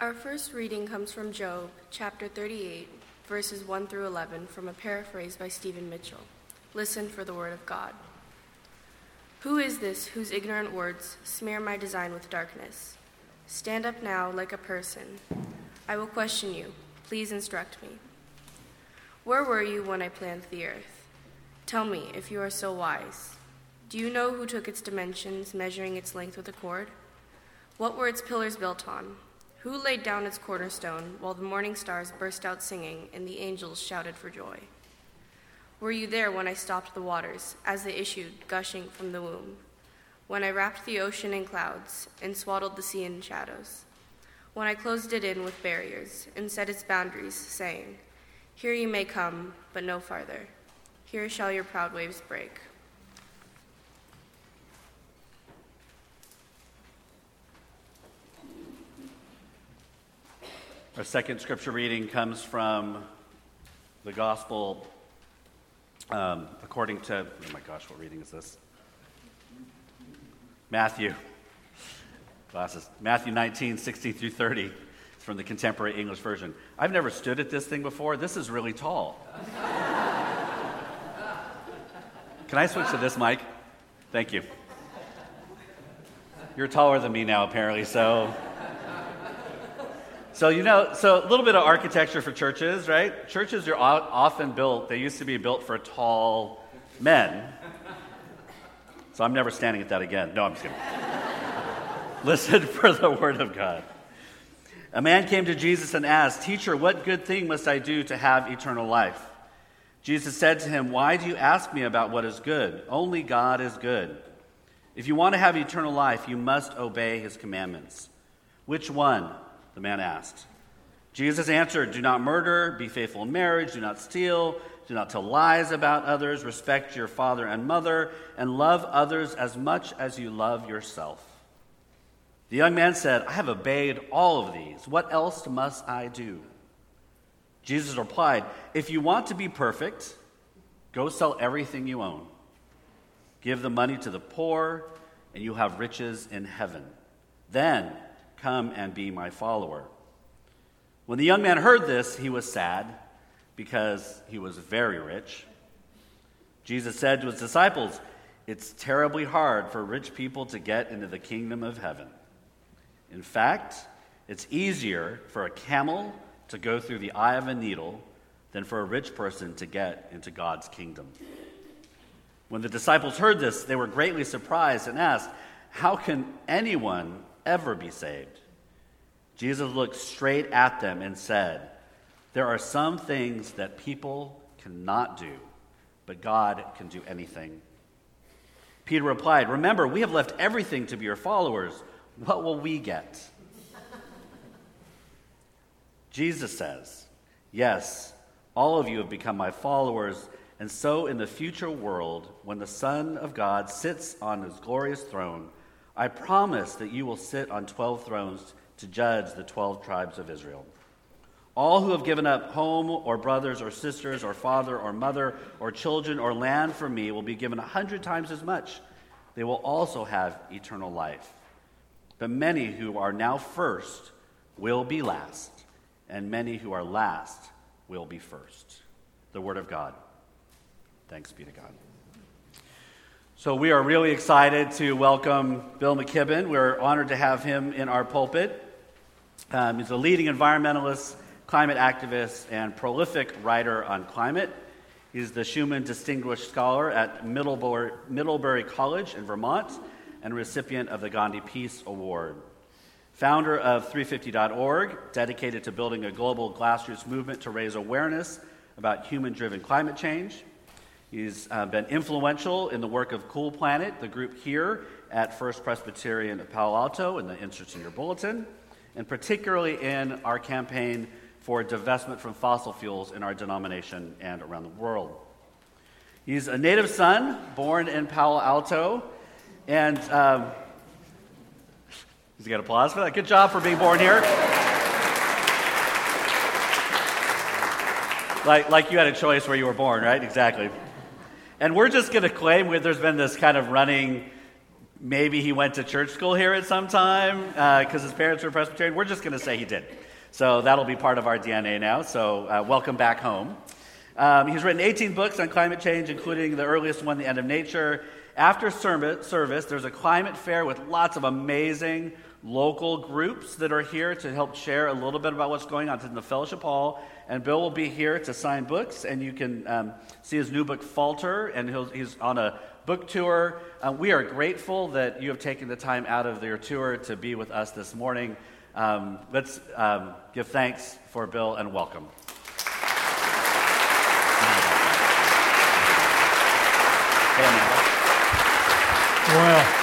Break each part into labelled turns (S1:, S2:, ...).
S1: Our first reading comes from Job, chapter 38, verses 1 through 11, from a paraphrase by Stephen Mitchell. Listen for the word of God. Who is this whose ignorant words smear my design with darkness? Stand up now like a person. I will question you. Please instruct me. Where were you when I planned the earth? Tell me if you are so wise. Do you know who took its dimensions, measuring its length with a cord? What were its pillars built on? Who laid down its cornerstone while the morning stars burst out singing and the angels shouted for joy? Were you there when I stopped the waters as they issued, gushing from the womb? When I wrapped the ocean in clouds and swaddled the sea in shadows? When I closed it in with barriers and set its boundaries, saying, here you may come, but no farther. Here shall your proud waves break.
S2: Our second scripture reading comes from the gospel according to, oh my gosh, what reading is this? Matthew. Glasses. Matthew 19, 16 through 30. It's from the Contemporary English Version. I've never stood at this thing before. This is really tall. Can I switch to this mic? Thank you. You're taller than me now, apparently, so a little bit of architecture for churches, right? Churches are often built, they used to be built for tall men. So I'm never standing at that again. No, I'm just kidding. Listen for the word of God. A man came to Jesus and asked, "Teacher, what good thing must I do to have eternal life?" Jesus said to him, "Why do you ask me about what is good? Only God is good. If you want to have eternal life, you must obey his commandments." "Which one?" the man asked. Jesus answered, "Do not murder, be faithful in marriage, do not steal, do not tell lies about others, respect your father and mother, and love others as much as you love yourself." The young man said, "I have obeyed all of these. What else must I do?" Jesus replied, "If you want to be perfect, go sell everything you own. Give the money to the poor, and you have riches in heaven. Then come and be my follower." When the young man heard this, he was sad because he was very rich. Jesus said to his disciples, "It's terribly hard for rich people to get into the kingdom of heaven. In fact, it's easier for a camel to go through the eye of a needle than for a rich person to get into God's kingdom." When the disciples heard this, they were greatly surprised and asked, "How can anyone ever be saved?" Jesus looked straight at them and said, "There are some things that people cannot do, but God can do anything." Peter replied, "Remember, we have left everything to be your followers. What will we get?" Jesus says, "Yes, all of you have become my followers, and so in the future world, when the Son of God sits on his glorious throne, I promise that you will sit on 12 thrones to judge the 12 tribes of Israel. All who have given up home or brothers or sisters or father or mother or children or land for me will be given 100 times as much. They will also have eternal life. But many who are now first will be last, and many who are last will be first." The word of God. Thanks be to God. So we are really excited to welcome Bill McKibben. We're honored to have him in our pulpit. He's a leading environmentalist, climate activist, and prolific writer on climate. He's the Schumann Distinguished Scholar at Middlebury College in Vermont and recipient of the Gandhi Peace Award. Founder of 350.org, dedicated to building a global grassroots movement to raise awareness about human-driven climate change. He's been influential in the work of Cool Planet, the group here at First Presbyterian of Palo Alto, in the inserts in your bulletin, and particularly in our campaign for divestment from fossil fuels in our denomination and around the world. He's a native son, born in Palo Alto, and he's got applause for that. Good job for being born here. Like you had a choice where you were born, right? Exactly. And we're just going to claim there's been this kind of running Maybe he went to church school here at some time because his parents were Presbyterian. We're just going to say he did. So that'll be part of our DNA now. So welcome back home. He's written 18 books on climate change, including the earliest one, The End of Nature. After service, there's a climate fair with lots of amazing local groups that are here to help share a little bit about what's going on. It's in the Fellowship Hall, and Bill will be here to sign books, and you can see his new book, Falter, and he's on a book tour. We are grateful that you have taken the time out of your tour to be with us this morning. Let's give thanks for Bill and welcome. Hey, Amanda.
S3: Well,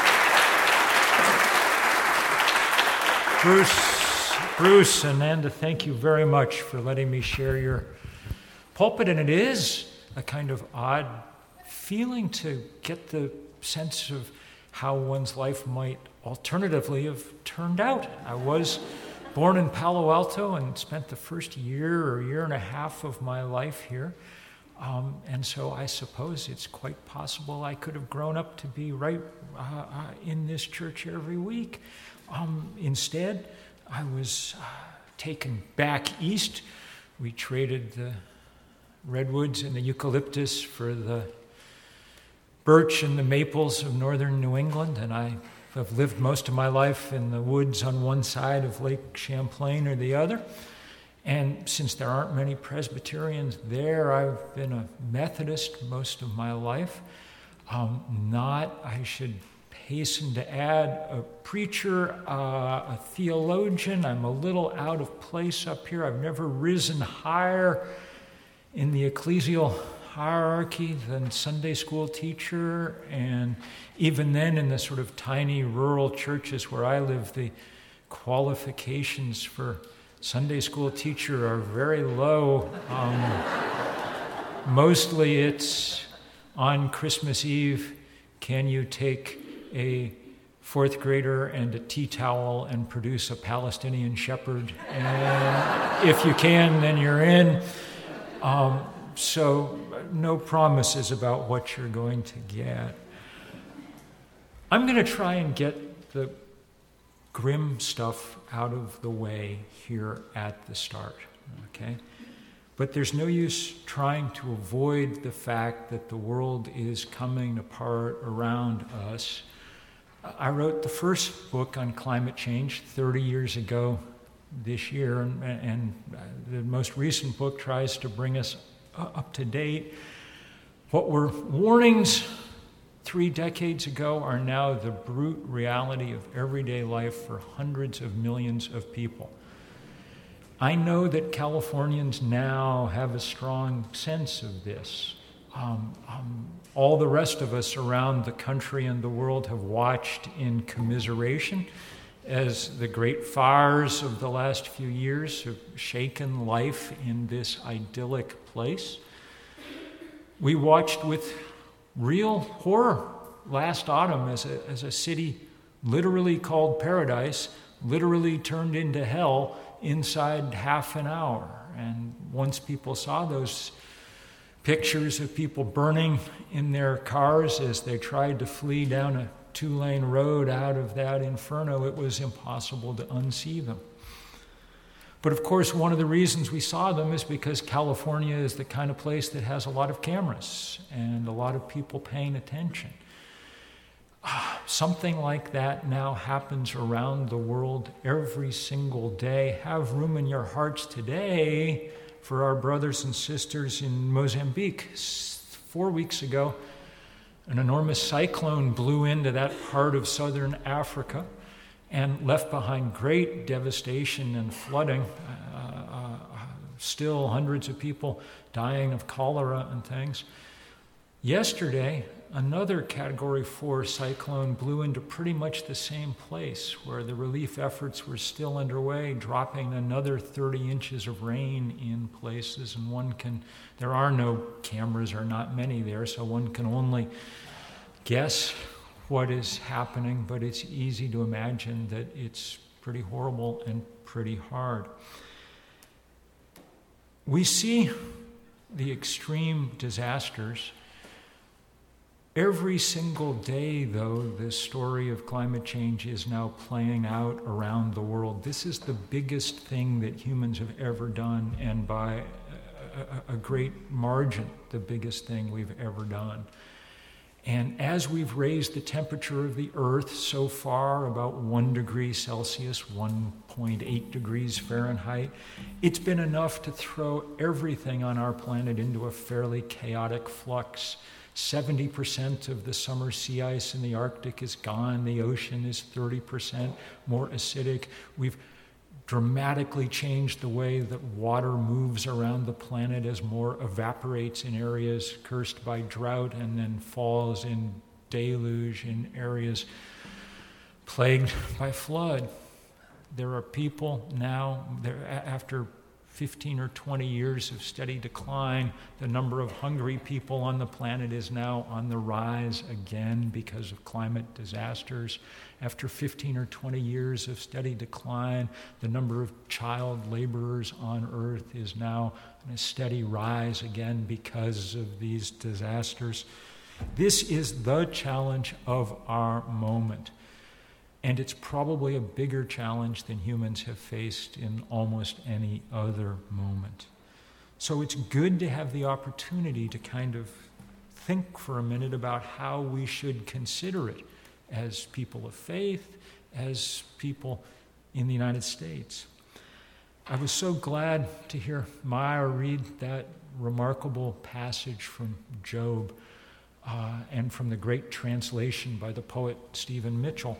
S3: Bruce and Amanda, thank you very much for letting me share your pulpit. And it is a kind of odd feeling to get the sense of how one's life might alternatively have turned out. I was born in Palo Alto and spent the first year or year and a half of my life here. And so I suppose it's quite possible I could have grown up to be right in this church every week. Instead, I was taken back east. We traded the redwoods and the eucalyptus for the birch and the maples of northern New England, and I have lived most of my life in the woods on one side of Lake Champlain or the other. And since there aren't many Presbyterians there, I've been a Methodist most of my life. I should hasten to add, a preacher, a theologian. I'm a little out of place up here. I've never risen higher in the ecclesial hierarchy than Sunday school teacher, and even then in the sort of tiny rural churches where I live, the qualifications for Sunday school teacher are very low. Mostly it's on Christmas Eve, can you take a fourth grader and a tea towel and produce a Palestinian shepherd? And if you can, then you're in. So no promises about what you're going to get. I'm going to try and get the grim stuff out of the way here at the start, okay? But there's no use trying to avoid the fact that the world is coming apart around us. I wrote the first book on climate change 30 years ago this year, and the most recent book tries to bring us up to date. What were warnings 3 decades ago are now the brute reality of everyday life for hundreds of millions of people. I know that Californians now have a strong sense of this. All the rest of us around the country and the world have watched in commiseration as the great fires of the last few years have shaken life in this idyllic place. We watched with real horror last autumn as a city literally called paradise literally turned into hell inside half an hour. And once people saw those pictures of people burning in their cars as they tried to flee down a 2-lane road out of that inferno, it was impossible to unsee them. But of course, one of the reasons we saw them is because California is the kind of place that has a lot of cameras and a lot of people paying attention. Something like that now happens around the world every single day. Have room in your hearts today for our brothers and sisters in Mozambique. 4 weeks ago, an enormous cyclone blew into that part of southern Africa and left behind great devastation and flooding. Still hundreds of people dying of cholera and things. Yesterday, another Category 4 cyclone blew into pretty much the same place where the relief efforts were still underway, dropping another 30 inches of rain in places. And there are no cameras or not many there, so one can only guess what is happening, but it's easy to imagine that it's pretty horrible and pretty hard. We see the extreme disasters Every single day, though, this story of climate change is now playing out around the world. This is the biggest thing that humans have ever done, and by a great margin, the biggest thing we've ever done. And as we've raised the temperature of the Earth so far, about 1 degree Celsius, 1.8 degrees Fahrenheit, it's been enough to throw everything on our planet into a fairly chaotic flux. 70% of the summer sea ice in the Arctic is gone. The ocean is 30% more acidic. We've dramatically changed the way that water moves around the planet as more evaporates in areas cursed by drought and then falls in deluge in areas plagued by flood. There are people now, after 15 or 20 years of steady decline, the number of hungry people on the planet is now on the rise again because of climate disasters. After 15 or 20 years of steady decline, the number of child laborers on Earth is now on a steady rise again because of these disasters. This is the challenge of our moment. And it's probably a bigger challenge than humans have faced in almost any other moment. So it's good to have the opportunity to kind of think for a minute about how we should consider it as people of faith, as people in the United States. I was so glad to hear Maya read that remarkable passage from Job and from the great translation by the poet Stephen Mitchell.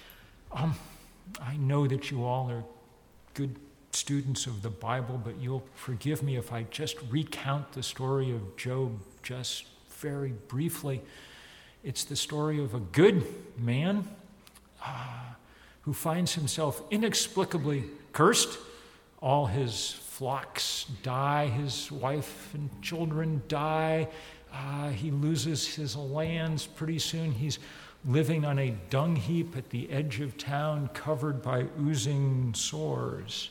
S3: I know that you all are good students of the Bible, but you'll forgive me if I just recount the story of Job just very briefly. It's the story of a good man who finds himself inexplicably cursed. All his flocks die, his wife and children die, he loses his lands. Pretty soon he's living on a dung heap at the edge of town, covered by oozing sores.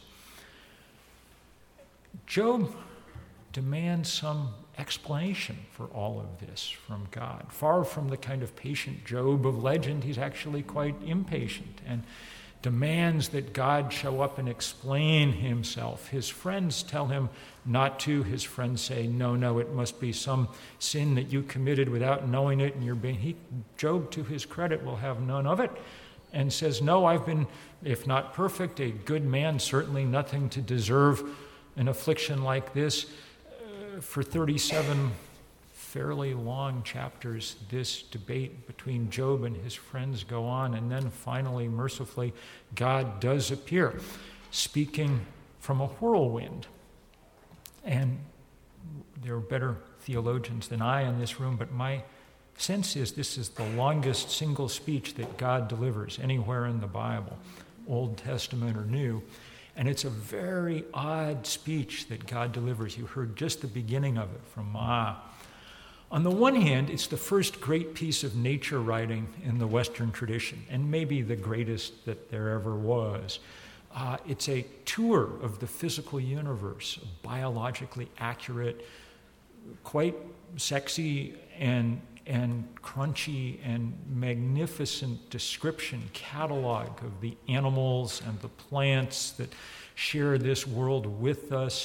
S3: Job demands some explanation for all of this from God. Far from the kind of patient Job of legend, he's actually quite impatient and demands that God show up and explain himself. His friends tell him not to. His friends say, no, it must be some sin that you committed without knowing it, and you're being... Job, to his credit, will have none of it, and says, no, I've been, if not perfect, a good man, certainly nothing to deserve an affliction like this. For 37 fairly long chapters, this debate between Job and his friends go on, and then finally, mercifully, God does appear, speaking from a whirlwind. And there are better theologians than I in this room, but my sense is this is the longest single speech that God delivers anywhere in the Bible, Old Testament or New. And it's a very odd speech that God delivers. You heard just the beginning of it from Ma. On the one hand, it's the first great piece of nature writing in the Western tradition, and maybe the greatest that there ever was. It's a tour of the physical universe, a biologically accurate, quite sexy and crunchy and magnificent description, catalog of the animals and the plants that share this world with us,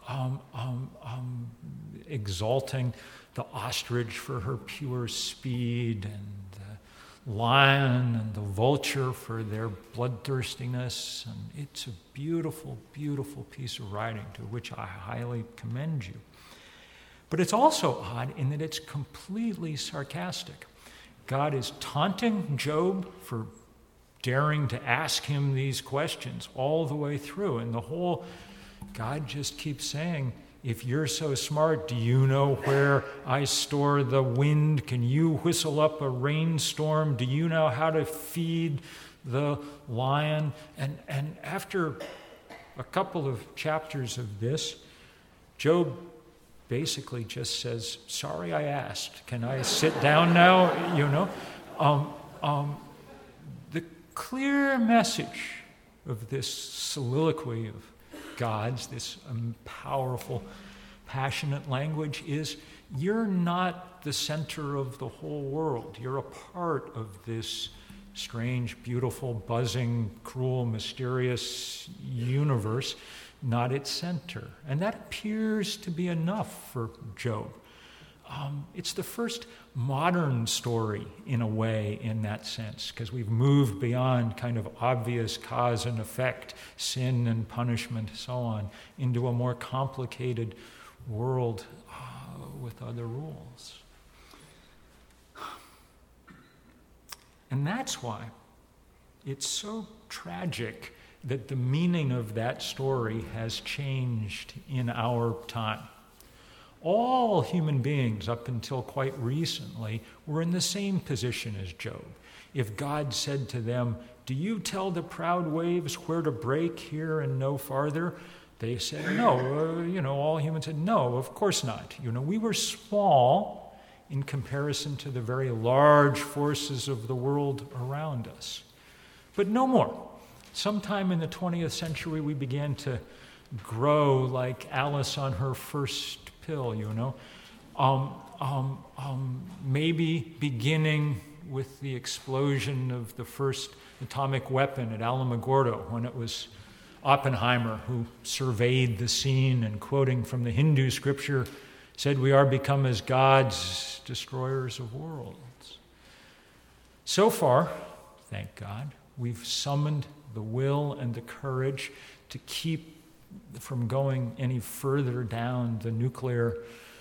S3: exalting the ostrich for her pure speed, and the lion and the vulture for their bloodthirstiness. And it's a beautiful, beautiful piece of writing to which I highly commend you. But it's also odd in that it's completely sarcastic. God is taunting Job for daring to ask him these questions all the way through. And God just keeps saying, if you're so smart, do you know where I store the wind? Can you whistle up a rainstorm? Do you know how to feed the lion? And after a couple of chapters of this, Job basically just says, sorry I asked. Can I sit down now? The clear message of this soliloquy of God's, this powerful passionate language is, you're not the center of the whole world. You're a part of this strange, beautiful, buzzing, cruel, mysterious universe, not its center. And that appears to be enough for Job. It's the first modern story, in a way, in that sense, because we've moved beyond kind of obvious cause and effect, sin and punishment, so on, into a more complicated world with other rules. And that's why it's so tragic that the meaning of that story has changed in our time. All human beings, up until quite recently, were in the same position as Job. If God said to them, "Do you tell the proud waves where to break here and no farther?" They said no. All humans said no, of course not. We were small in comparison to the very large forces of the world around us. But no more. Sometime in the 20th century, we began to grow like Alice on her first pill, maybe beginning with the explosion of the first atomic weapon at Alamogordo, when it was Oppenheimer who surveyed the scene and, quoting from the Hindu scripture, said, "We are become as gods, destroyers of worlds." So far, thank God, we've summoned the will and the courage to keep from going any further down the nuclear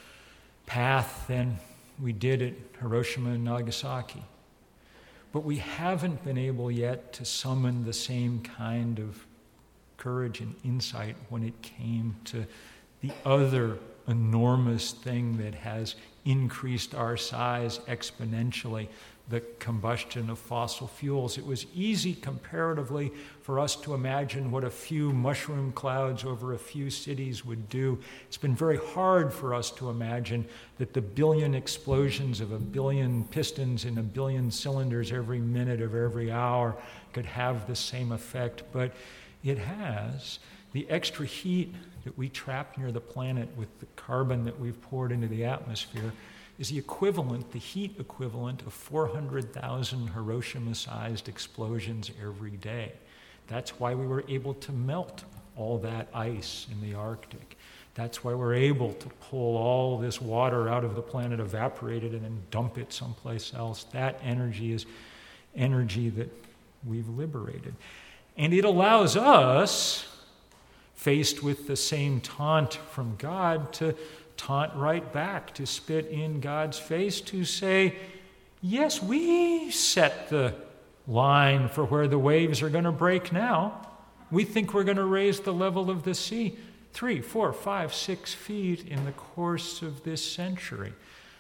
S3: path than we did at Hiroshima and Nagasaki. But we haven't been able yet to summon the same kind of courage and insight when it came to the other enormous thing that has increased our size exponentially, the combustion of fossil fuels. It was easy comparatively for us to imagine what a few mushroom clouds over a few cities would do. It's been very hard for us to imagine that the billion explosions of a billion pistons in a billion cylinders every minute of every hour could have the same effect, but it has. The extra heat that we trap near the planet with the carbon that we've poured into the atmosphere is the heat equivalent of 400,000 Hiroshima-sized explosions every day. That's why we were able to melt all that ice in the Arctic. That's why we're able to pull all this water out of the planet, evaporate it, and then dump it someplace else. That energy is energy that we've liberated. And it allows us, faced with the same taunt from God, to taunt right back, to spit in God's face, to say, yes, we set the line for where the waves are going to break now. We think we're going to raise the level of the sea 3, 4, 5, 6 feet in the course of this century,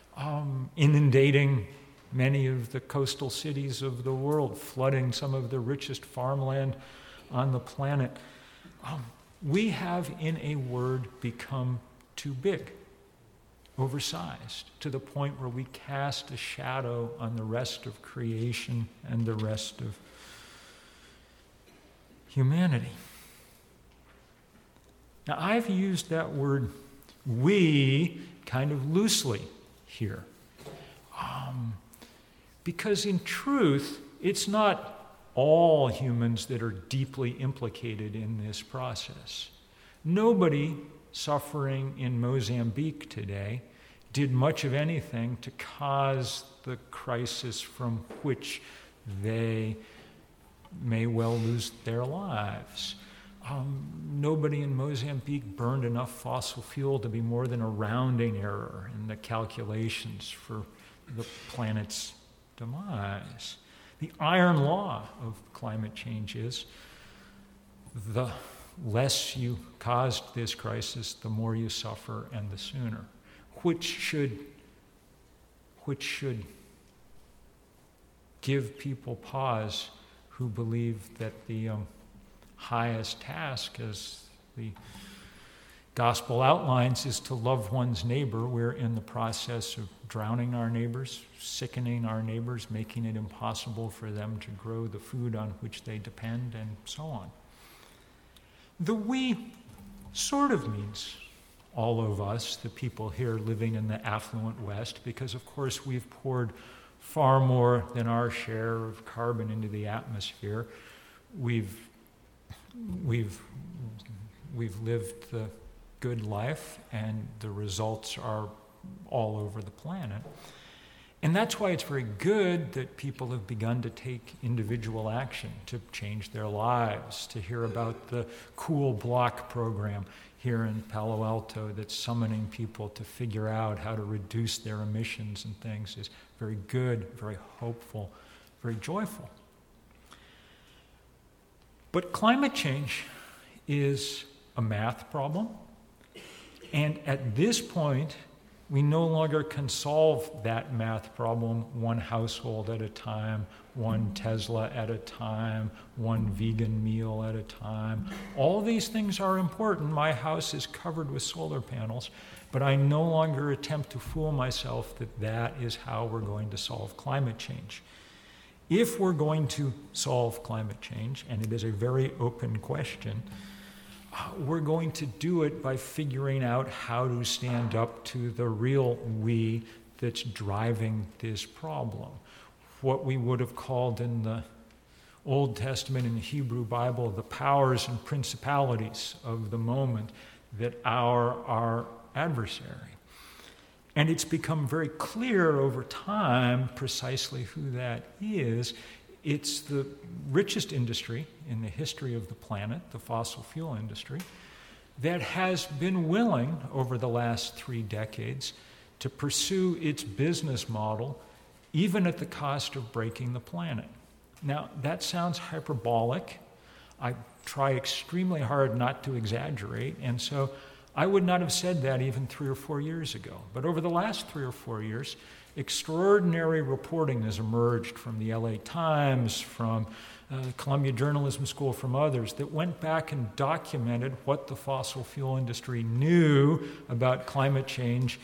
S3: inundating many of the coastal cities of the world, flooding some of the richest farmland on the planet. We have, in a word, become too big, oversized, to the point where we cast a shadow on the rest of creation and the rest of humanity. Now, I've used that word "we" kind of loosely here, because in truth, it's not all humans that are deeply implicated in this process. Nobody suffering in Mozambique today did much of anything to cause the crisis from which they may well lose their lives. Nobody in Mozambique burned enough fossil fuel to be more than a rounding error in the calculations for the planet's demise. The iron law of climate change is the less you caused this crisis, the more you suffer and the sooner, which should give people pause who believe that the highest task, as the gospel outlines, is to love one's neighbor. We're in the process of drowning our neighbors, sickening our neighbors, making it impossible for them to grow the food on which they depend, and so on. The "we" sort of means all of us, the people here living in the affluent West, because of course we've poured far more than our share of carbon into the atmosphere. We've lived the good life, and the results are all over the planet. And that's why it's very good that people have begun to take individual action to change their lives. To hear about the Cool Block program here in Palo Alto that's summoning people to figure out how to reduce their emissions and things is very good, very hopeful, very joyful. But climate change is a math problem. And at this point, we no longer can solve that math problem one household at a time, one Tesla at a time, one vegan meal at a time. All these things are important. My house is covered with solar panels, but I no longer attempt to fool myself that that is how we're going to solve climate change. If we're going to solve climate change, and it is a very open question, we're going to do it by figuring out how to stand up to the real we that's driving this problem. What we would have called in the Old Testament, in the Hebrew Bible, the powers and principalities of the moment that are our adversary. And it's become very clear over time precisely who that is. It's the richest industry in the history of the planet, the fossil fuel industry, that has been willing over the last 3 decades to pursue its business model even at the cost of breaking the planet. Now, that sounds hyperbolic. I try extremely hard not to exaggerate, and so I would not have said that even 3 or 4 years ago. But over the last 3 or 4 years, extraordinary reporting has emerged from the LA Times, from Columbia Journalism School, from others, that went back and documented what the fossil fuel industry knew about climate change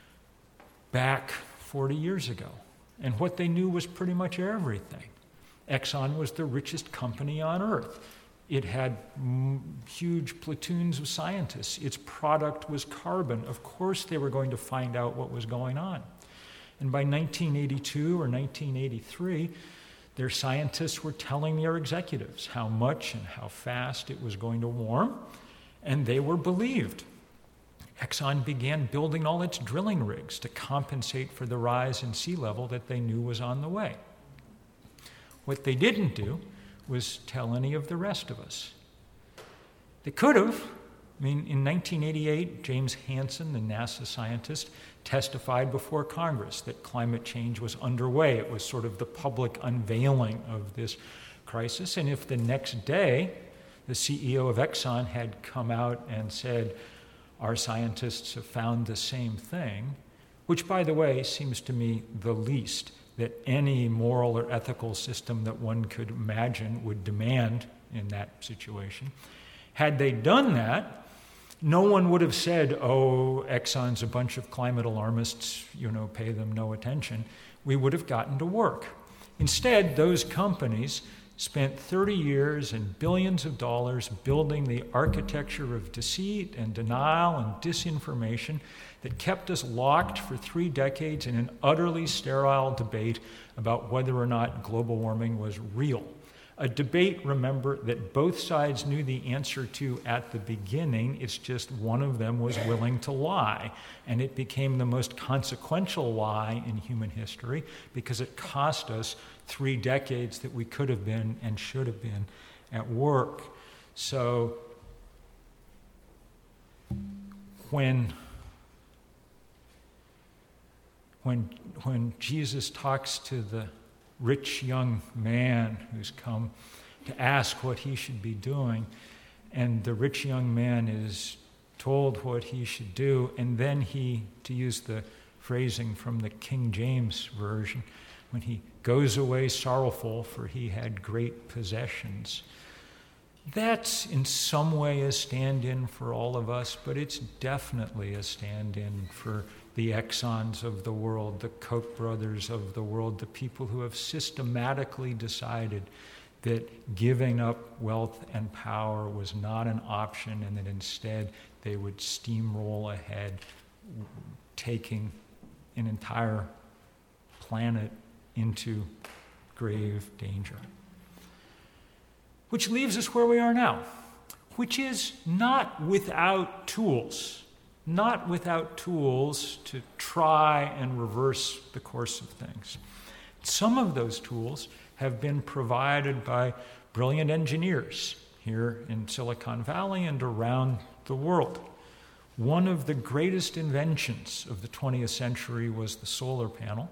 S3: back 40 years ago. And what they knew was pretty much everything. Exxon was the richest company on earth. It had huge platoons of scientists. Its product was carbon. Of course they were going to find out what was going on. And by 1982 or 1983, their scientists were telling their executives how much and how fast it was going to warm, and they were believed. Exxon began building all its drilling rigs to compensate for the rise in sea level that they knew was on the way. What they didn't do was tell any of the rest of us. They could have. I mean, in 1988, James Hansen, the NASA scientist, testified before Congress that climate change was underway. It was sort of the public unveiling of this crisis. And if the next day the CEO of Exxon had come out and said, our scientists have found the same thing, which, by the way, seems to me the least that any moral or ethical system that one could imagine would demand in that situation. Had they done that, no one would have said, oh, Exxon's a bunch of climate alarmists, pay them no attention. We would have gotten to work. Instead, those companies spent 30 years and billions of dollars building the architecture of deceit and denial and disinformation that kept us locked for 3 decades in an utterly sterile debate about whether or not global warming was real. A debate, remember, that both sides knew the answer to at the beginning. It's just one of them was willing to lie. And it became the most consequential lie in human history because it cost us 3 decades that we could have been and should have been at work. So when Jesus talks to the rich young man who's come to ask what he should be doing, and the rich young man is told what he should do, and then he, to use the phrasing from the King James Version, when he goes away sorrowful, for he had great possessions. That's in some way a stand-in for all of us, but it's definitely a stand-in for the Exxons of the world, the Koch brothers of the world, the people who have systematically decided that giving up wealth and power was not an option, and that instead they would steamroll ahead, taking an entire planet into grave danger. Which leaves us where we are now, which is not without tools to try and reverse the course of things. Some of those tools have been provided by brilliant engineers here in Silicon Valley and around the world. One of the greatest inventions of the 20th century was the solar panel,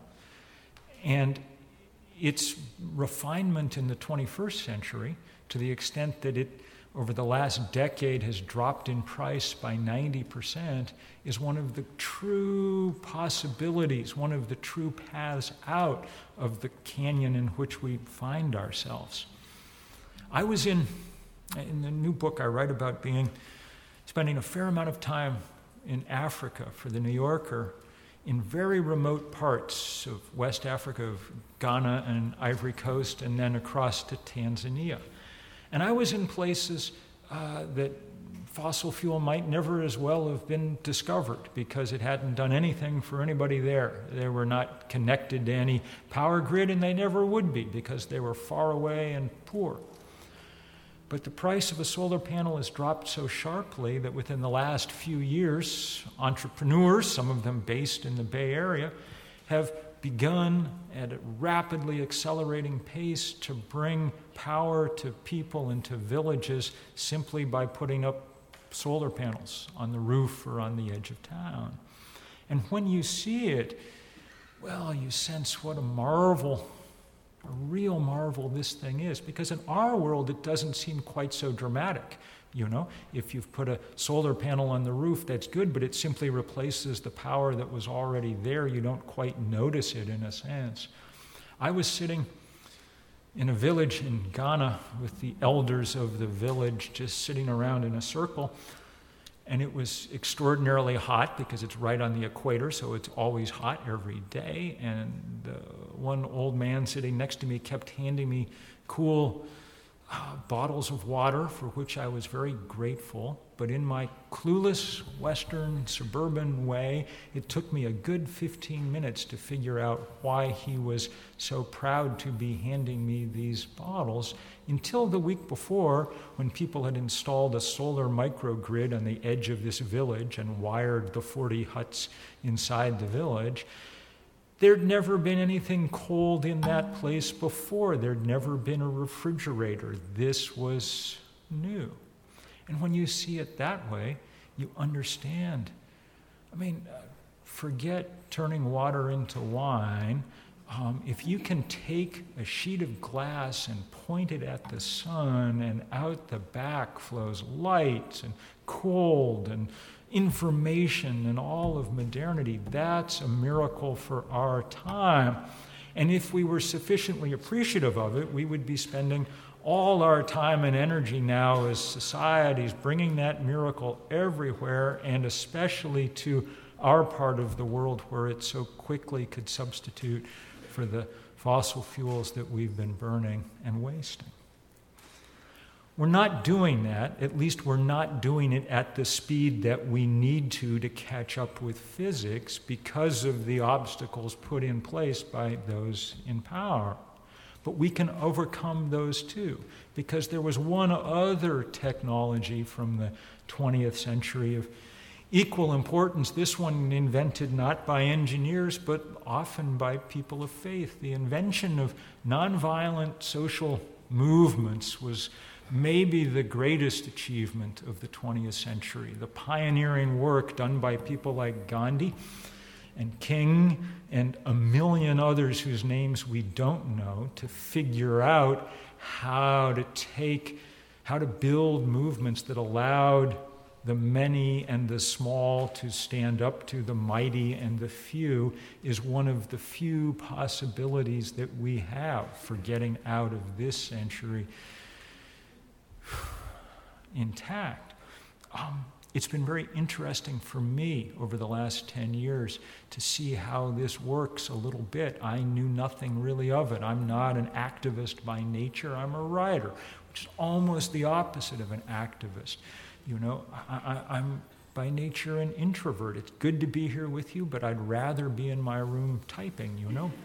S3: and its refinement in the 21st century, to the extent that it, over the last decade, has dropped in price by 90%, is one of the true possibilities, one of the true paths out of the canyon in which we find ourselves. I was in the new book I write about spending a fair amount of time in Africa for the New Yorker, in very remote parts of West Africa, of Ghana and Ivory Coast, and then across to Tanzania. And I was in places that fossil fuel might never as well have been discovered because it hadn't done anything for anybody there. They were not connected to any power grid, and they never would be because they were far away and poor. But the price of a solar panel has dropped so sharply that within the last few years, entrepreneurs, some of them based in the Bay Area, have begun at a rapidly accelerating pace to bring power to people and to villages simply by putting up solar panels on the roof or on the edge of town. And when you see it, well, you sense what a marvel, a real marvel this thing is, because in our world it doesn't seem quite so dramatic. You know, if you've put a solar panel on the roof, that's good, but it simply replaces the power that was already there. You don't quite notice it in a sense. I was sitting in a village in Ghana with the elders of the village, just sitting around in a circle, and it was extraordinarily hot because it's right on the equator, so it's always hot every day. And one old man sitting next to me kept handing me cool bottles of water, for which I was very grateful. But in my clueless Western suburban way, it took me a good 15 minutes to figure out why he was so proud to be handing me these bottles, until the week before, when people had installed a solar microgrid on the edge of this village and wired the 40 huts inside the village. There'd never been anything cold in that place before. There'd never been a refrigerator. This was new. And when you see it that way, you understand. I mean, forget turning water into wine. If you can take a sheet of glass and point it at the sun, and out the back flows light and cold and information and all of modernity, that's a miracle for our time. And if we were sufficiently appreciative of it, we would be spending all our time and energy now as societies bringing that miracle everywhere, and especially to our part of the world where it so quickly could substitute for the fossil fuels that we've been burning and wasting. We're not doing that, at least we're not doing it at the speed that we need to catch up with physics because of the obstacles put in place by those in power. But we can overcome those too, because there was one other technology from the 20th century of equal importance, this one invented not by engineers, but often by people of faith. The invention of nonviolent social movements was maybe the greatest achievement of the 20th century. The pioneering work done by people like Gandhi and King and a million others whose names we don't know, to figure out how to build movements that allowed the many and the small to stand up to the mighty and the few, is one of the few possibilities that we have for getting out of this century intact. it's been very interesting for me over the last 10 years to see how this works a little bit. I knew nothing really of it. I'm not an activist by nature. I'm a writer, which is almost the opposite of an activist. You know, I'm by nature an introvert. It's good to be here with you, but I'd rather be in my room typing, you know.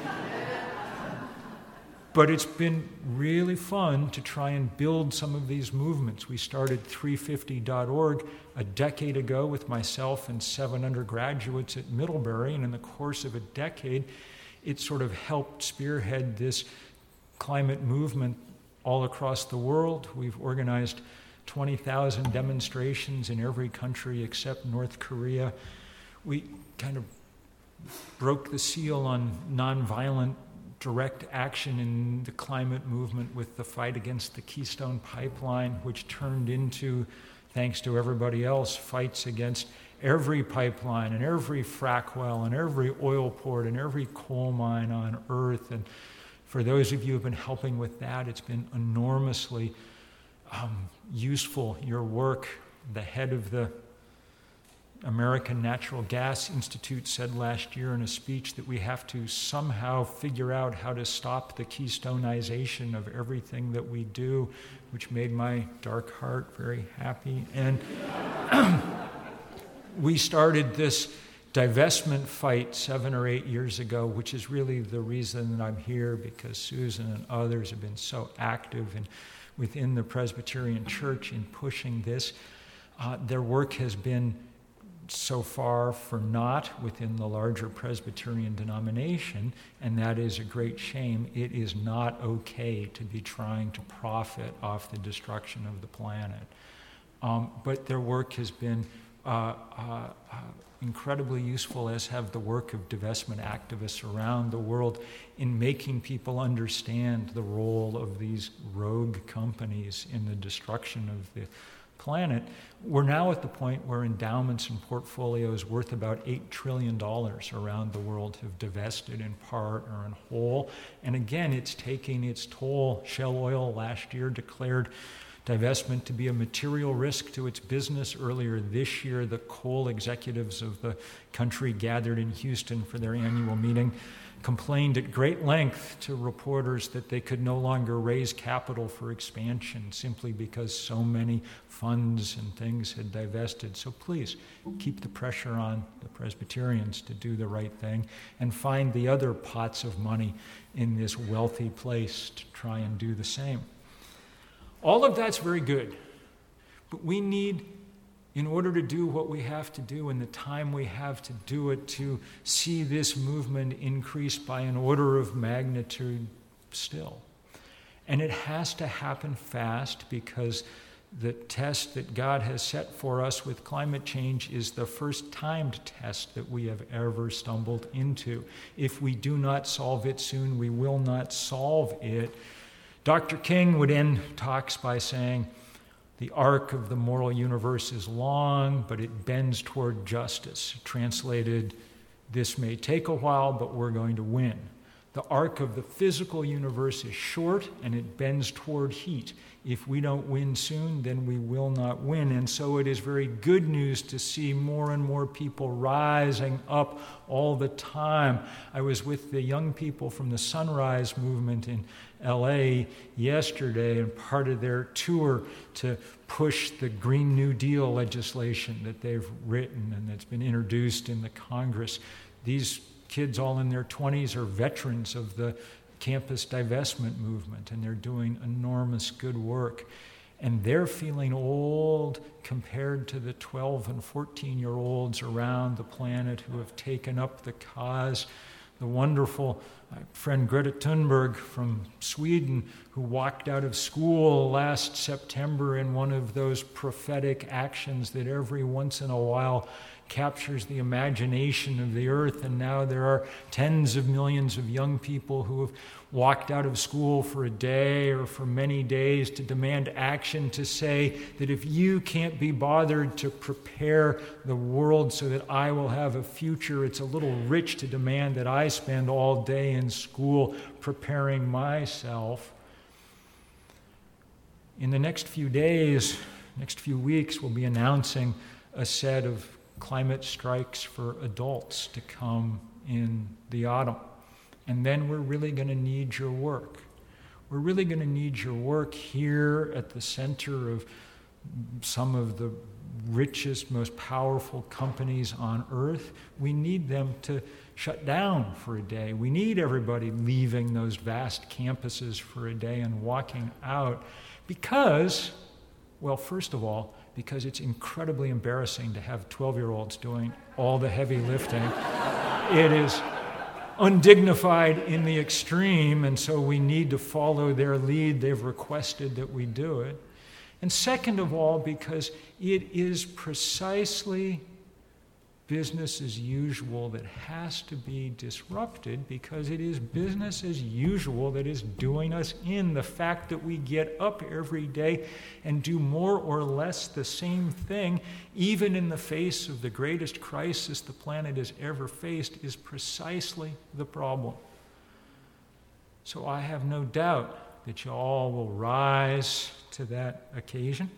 S3: But it's been really fun to try and build some of these movements. We started 350.org a decade ago with myself and 7 undergraduates at Middlebury, and in the course of a decade, it sort of helped spearhead this climate movement all across the world. We've organized 20,000 demonstrations in every country except North Korea. We kind of broke the seal on nonviolent direct action in the climate movement with the fight against the Keystone Pipeline, which turned into, thanks to everybody else, fights against every pipeline and every frack well and every oil port and every coal mine on Earth. And for those of you who have been helping with that, it's been enormously useful, your work. The head of the American Natural Gas Institute said last year in a speech that we have to somehow figure out how to stop the Keystoneization of everything that we do, which made my dark heart very happy. And we started this divestment fight 7 or 8 years ago, which is really the reason that I'm here, because Susan and others have been so active within the Presbyterian Church in pushing this. Their work has been so far for naught within the larger Presbyterian denomination, and that is a great shame. It is not okay to be trying to profit off the destruction of the planet. But their work has been incredibly useful, as have the work of divestment activists around the world in making people understand the role of these rogue companies in the destruction of the planet. We're now at the point where endowments and portfolios worth about $8 trillion around the world have divested in part or in whole. And again, it's taking its toll. Shell Oil last year declared divestment to be a material risk to its business. Earlier this year, the coal executives of the country gathered in Houston for their annual meeting, complained at great length to reporters that they could no longer raise capital for expansion simply because so many funds and things had divested. So please keep the pressure on the Presbyterians to do the right thing and find the other pots of money in this wealthy place to try and do the same. All of that's very good, but we need, in order to do what we have to do in the time we have to do it, to see this movement increase by an order of magnitude still. And it has to happen fast, because the test that God has set for us with climate change is the first timed test that we have ever stumbled into. If we do not solve it soon, we will not solve it. Dr. King would end talks by saying, "The arc of the moral universe is long, but it bends toward justice." Translated, this may take a while, but we're going to win. The arc of the physical universe is short, and it bends toward heat. If we don't win soon, then we will not win. And so it is very good news to see more and more people rising up all the time. I was with the young people from the Sunrise Movement in LA yesterday, and part of their tour to push the Green New Deal legislation that they've written and that's been introduced in the Congress. These kids, all in their 20s, are veterans of the campus divestment movement, and they're doing enormous good work. And they're feeling old compared to the 12 and 14-year-olds around the planet who have taken up the cause. The wonderful friend Greta Thunberg from Sweden, who walked out of school last September in one of those prophetic actions that every once in a while captures the imagination of the earth. And now there are tens of millions of young people who have walked out of school for a day or for many days to demand action, to say that if you can't be bothered to prepare the world so that I will have a future, it's a little rich to demand that I spend all day in school preparing myself. In the next few days, next few weeks, we'll be announcing a set of climate strikes for adults to come in the autumn. And then we're really going to need your work. We're really going to need your work here at the center of some of the richest, most powerful companies on earth. We need them to shut down for a day. We need everybody leaving those vast campuses for a day and walking out because, well, first of all, because it's incredibly embarrassing to have 12-year-olds doing all the heavy lifting. It is undignified in the extreme, and so we need to follow their lead. They've requested that we do it. And second of all, because it is precisely business as usual that has to be disrupted, because it is business as usual that is doing us in. The fact that we get up every day and do more or less the same thing, even in the face of the greatest crisis the planet has ever faced, is precisely the problem. So I have no doubt that you all will rise to that occasion.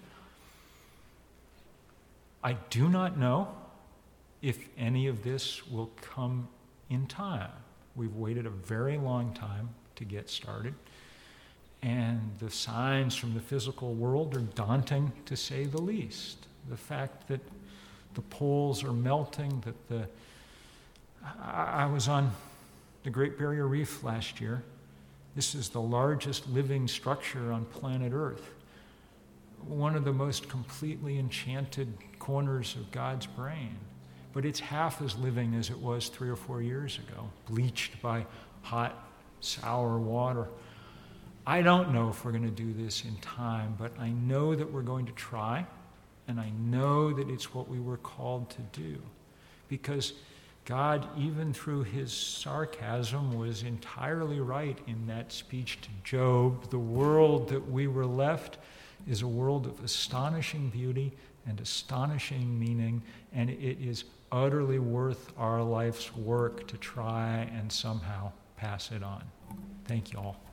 S3: I do not know if any of this will come in time. We've waited a very long time to get started, and the signs from the physical world are daunting, to say the least. The fact that the poles are melting, I was on the Great Barrier Reef last year. This is the largest living structure on planet Earth, one of the most completely enchanted corners of God's brain. But it's half as living as it was 3 or 4 years ago, bleached by hot, sour water. I don't know if we're going to do this in time, but I know that we're going to try, and I know that it's what we were called to do. Because God, even through his sarcasm, was entirely right in that speech to Job. The world that we were left is a world of astonishing beauty and astonishing meaning, and it is utterly worth our life's work to try and somehow pass it on. Thank you all.